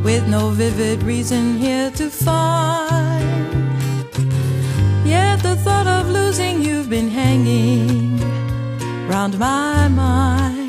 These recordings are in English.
with no vivid reason here to find. Yet the thought of losing you've been hanging round my mind.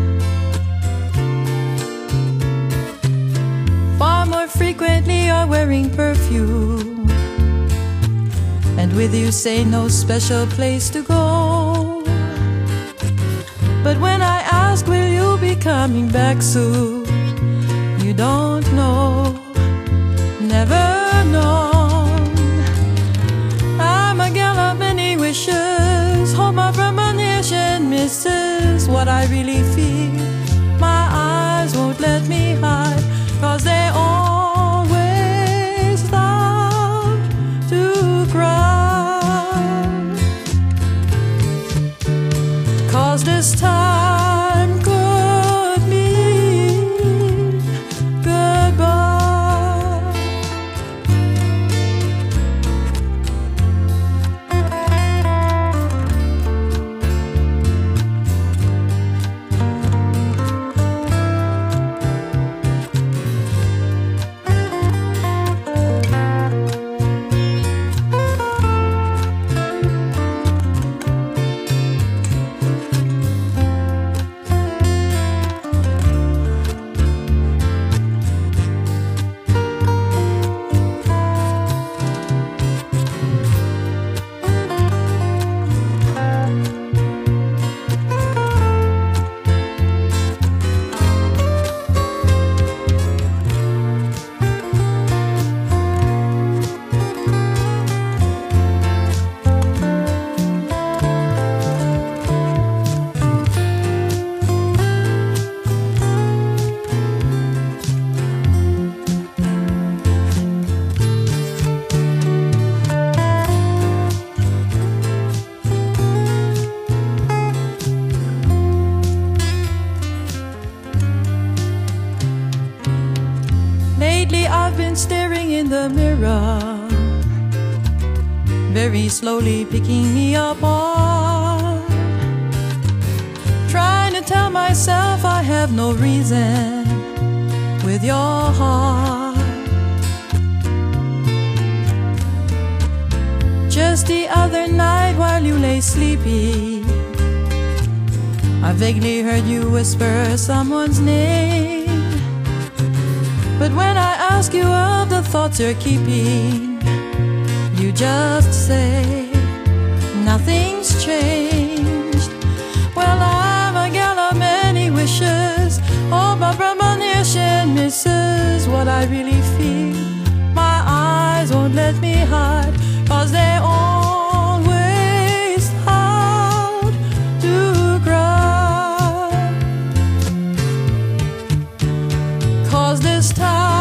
Far more frequently you're wearing perfume, and with you say no special place to go. But when I ask will you be coming back soon, you don't know, never known. I'm a girl of many wishes, hope my premonition misses what I really feel. My eyes won't let me hide, 'cause they always start to cry. 'Cause this time could mean goodbye. Lately I've been staring in the mirror, very slowly picking me apart, trying to tell myself I have no reason with your heart. Just the other night while you lay sleepy, I vaguely heard you whisper someone's name. But when I ask you of the thoughts you're keeping, you just say nothing's changed. Well, I'm a girl of many wishes, oh, my premonition misses what I really feel. My eyes won't let me hide, 'cause they always start to cry. 'Cause this time